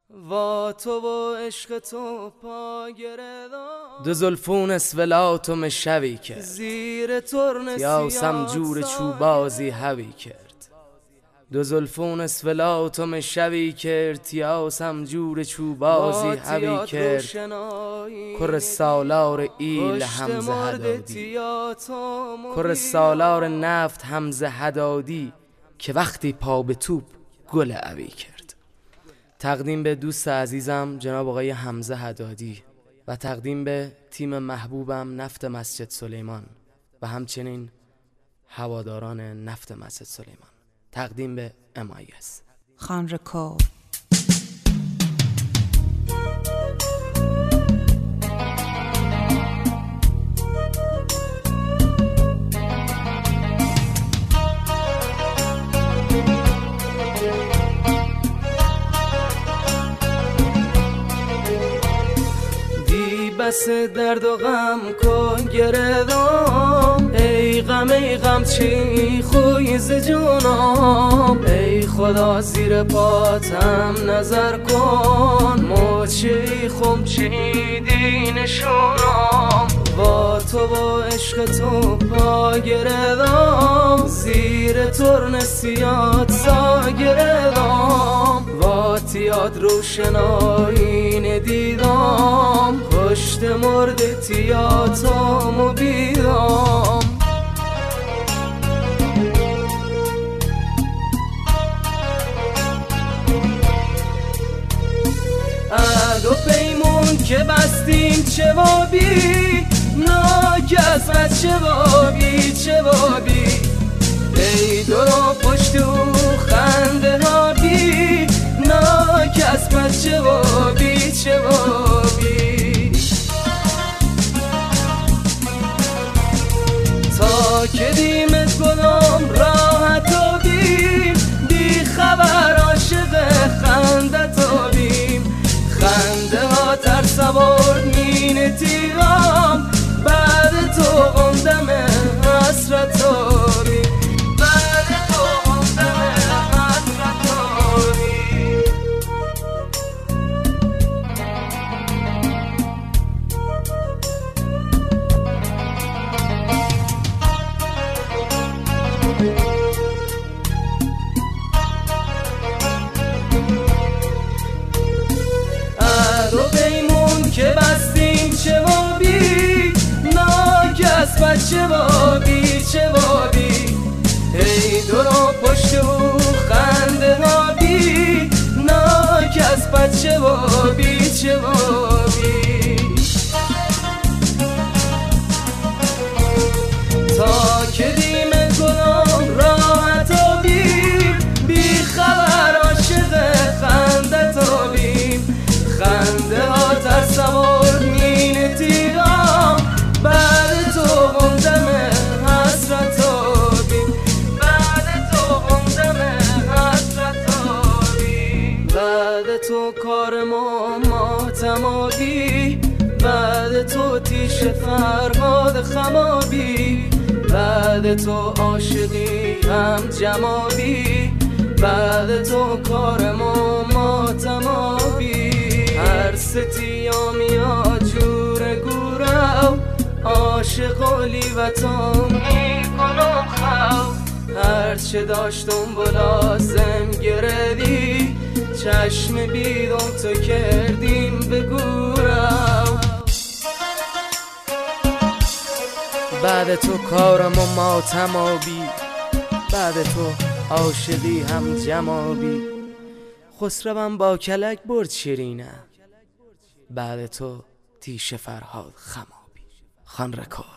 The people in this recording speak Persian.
وا تو و عشق تو پا گردم، دو زلفون اسولاتم شوی کرد، زیر ترن سیاسم جور چوبازی هوی کرد. دو زلفون اسولاتم شوی کرد، تیاسم جور چوبازی هوی کرد. کر سالار ایل همزه هدادی، کر سالار نفت همزه هدادی، که وقتی پا به توپ گل اوی کرد. تقدیم به دوست عزیزم جناب آقای حمزه هدادی و تقدیم به تیم محبوبم نفت مسجد سلیمان و همچنین هواداران نفت مسجد سلیمان. تقدیم به MIS خان رکورد. بس درد و غم کن گردم، ای غم چی خوی ز جونم. ای خدا زیر پاتم نظر کن، موچی خم چیدی نشونم. با تو و عشق تو پا گردم، زیر ترن سیاد سا گردم. واتیاد روشنایی ندیدم، پشت مرد تیاتامو بیدم. عهد و پیمون که بستیم چه وابی، ناک از بس چه وابی چه وابی. ای دو پشت و خنده ها بی، ناک از بس چه وابی چه وابی. تا که دیمت کنم راحت و بی خبر عاشق خنده تا بیم. خنده ها ترس آورد مین تیغام، بعد تو غمدم حسرت تا بیم. بعد تو غمدم حسرت تا بیم. عهد و پیمون که بستیم چه وابی، ناک از بس چه وابی چه وابی. ای دو پشت و خنده ها بی، ناک از بس چه وابی چه وابی. تا که دیمه کنم راحت و بی خبر عاشق خنده تا بیم. خنده ها ترس آورد مین تیغام، بعد تو غمدم حسرت تا بیم. بعد تو غمدم حسرت تا بیم. بعد تو کار ما ماتمابی، بعد تو تیش فرهاد خمابی. بعد تو عاشقی هم جمابی، بعد تو کار ما ماتمابی. هر ستیا میاد جور گورو، عاشق و لیوتم میکنم خو. هرچه داشتم بلازم گردی، چشم بیدم تو کردیم به گورو. بعد تو کارم و ماتمابی، بعد تو عاشقی هم جمابی. خسروم با کلک برد شیرینه، بعد تو تیش فرهاد خمابی. خان رکورد.